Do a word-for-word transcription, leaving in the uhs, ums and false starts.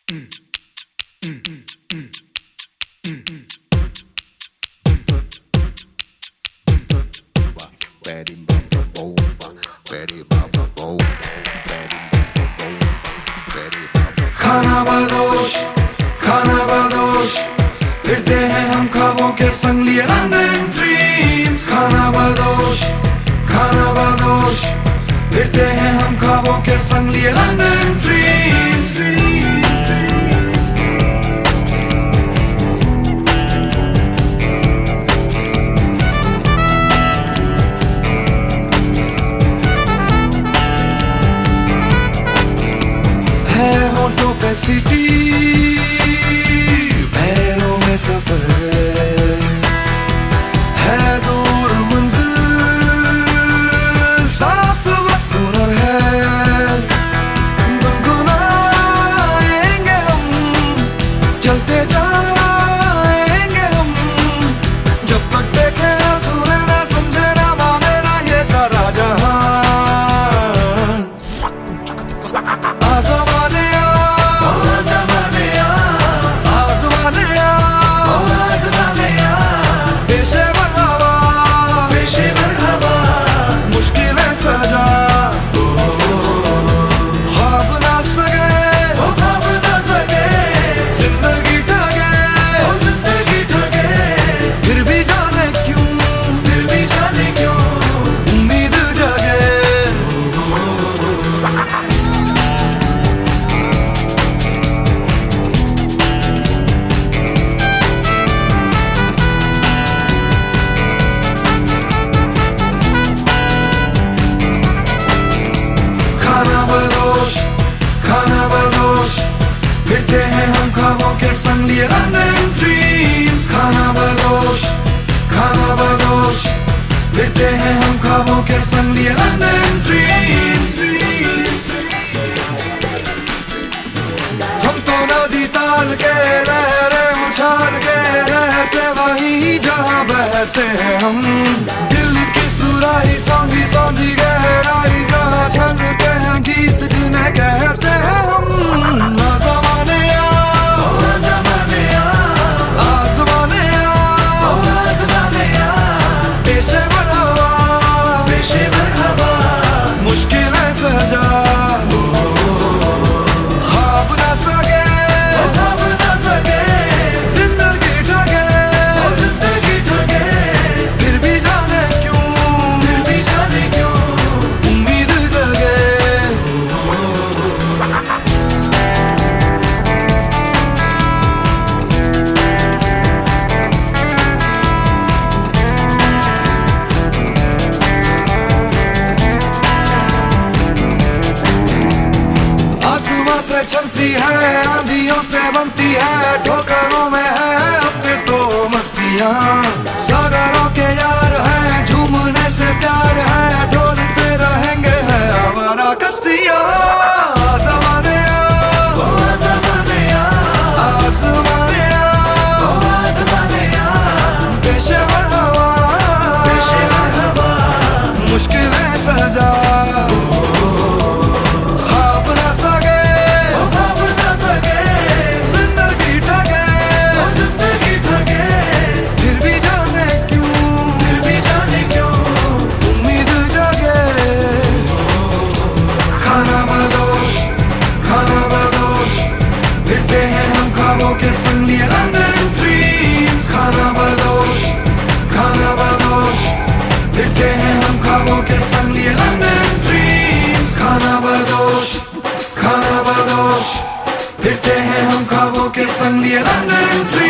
खाना बदोश, खाना बदोश, फिरते हैं हम ख्वाबों के संग लिए लंदन ड्रीम्स। खाना बदोश, खाना बदोश, फिरते हैं हम ख्वाबों के संग लिए लंदन ड्रीम्स। है होठों पे सिटी, पैरों में सफर है दूर मंजिल, साथ बस हुनर है। गुनगुनाएंगे हम, चलते जाएंगे हम, जब तक देखे ना सुने ना समझे ना माने ना ये सारा जहां। खाना बदोश, फिरते हैं हम ख्वाबों के संग लिए लंदन ड्रीम्स। खाना बदोश, खाना बदोश, फिरते हैं हम ख्वाबों के संग लिए लंदन ड्रीम्स। हम तो नदी ताल के लहरें उछाल के रहते वहीं जहाँ बहते हैं हम। दिल की सुराही सौंधी सौंधी गहराई जहाँ छलते हैं गीत जिन्हें कहते हैं हम। आज़माने आ, आज़माने आ, आज़माने आ, आज़माने आ, पेशेवर हवा, पेशेवर हवा, मुश्किलें सजा, ख्वाब न सके, ख्वाब न सके, जिंदगी ठगे, जिंदगी ठगे, फिर भी जाने क्यों, फिर भी जाने क्यों, उम्मीद जगे। आसमां से चलती है, आंधियों से बनती है, ठोकरों में है अपने तो मस्तियां। सागरों के यार हैं, झूमने से प्यार है, डोलते रहेंगे हैं आवारा कश्तियां। आज़माने आ, आज़माने आ, आज़माने आ, आज़माने आ, पेशेवर हवा, पेशेवर हवा, मुश्किलें सजा, ख्वाब न सके, ख्वाब न सके, जिंदगी ठगे, जिंदगी ठगे, फिर भी जाने क्यों, फिर भी जाने क्यों, उम्मीद जगे। खाना बदोश, खाना बदोश, फिरते हैं हम ख्वाबों के संग लिए लंदन ड्रीम्स। खाना बदोश, खाना बदोश, फिरते हैं हम ख्वाबों के संग लिए लंदन ड्रीम्स। खाना बदोश, खाना बदोश, फिरते हैं हम ख्वाबों के संग लिए लंदन ड्रीम्स।